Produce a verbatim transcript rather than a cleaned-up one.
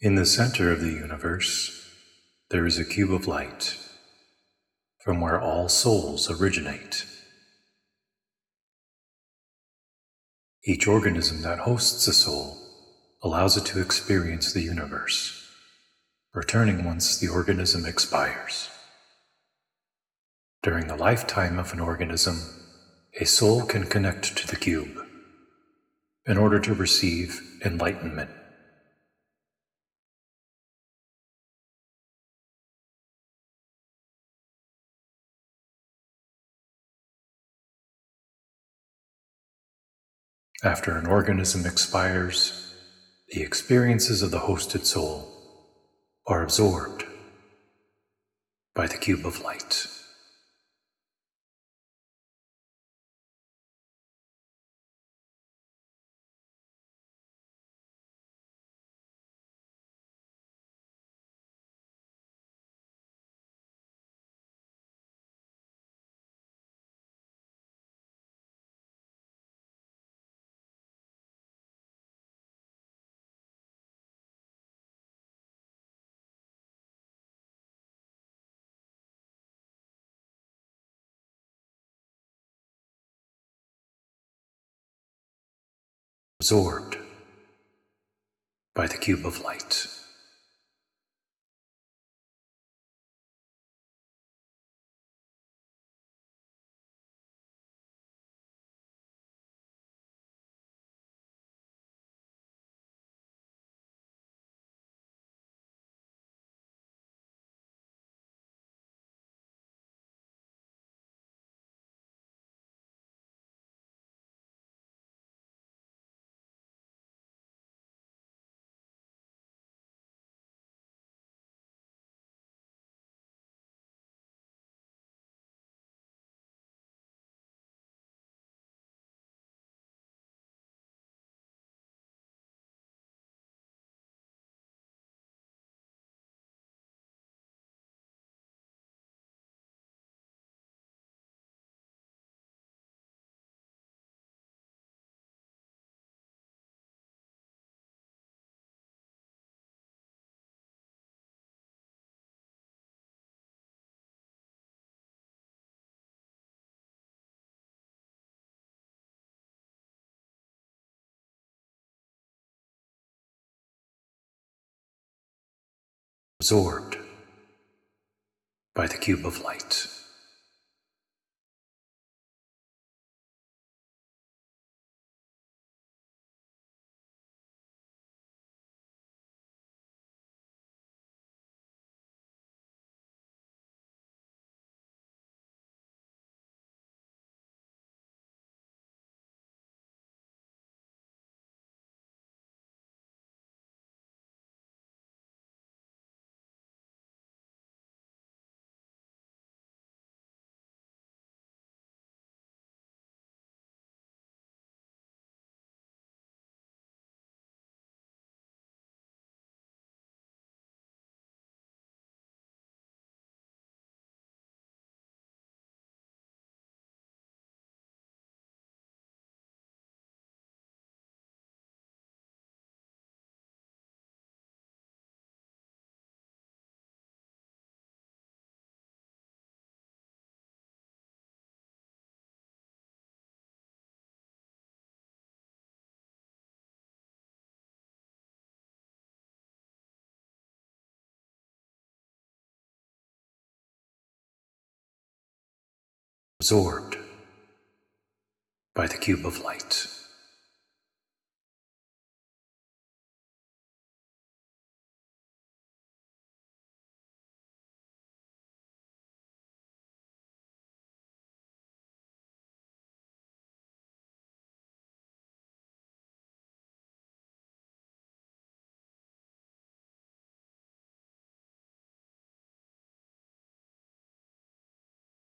In the center of the universe, there is a cube of light, from where all souls originate. Each organism that hosts a soul allows it to experience the universe, returning once the organism expires. During the lifetime of an organism, a soul can connect to the cube in order to receive enlightenment. After an organism expires, the experiences of the hosted soul are absorbed by the cube of light. Absorbed by the cube of light. Absorbed by the cube of light. Absorbed by the cube of light.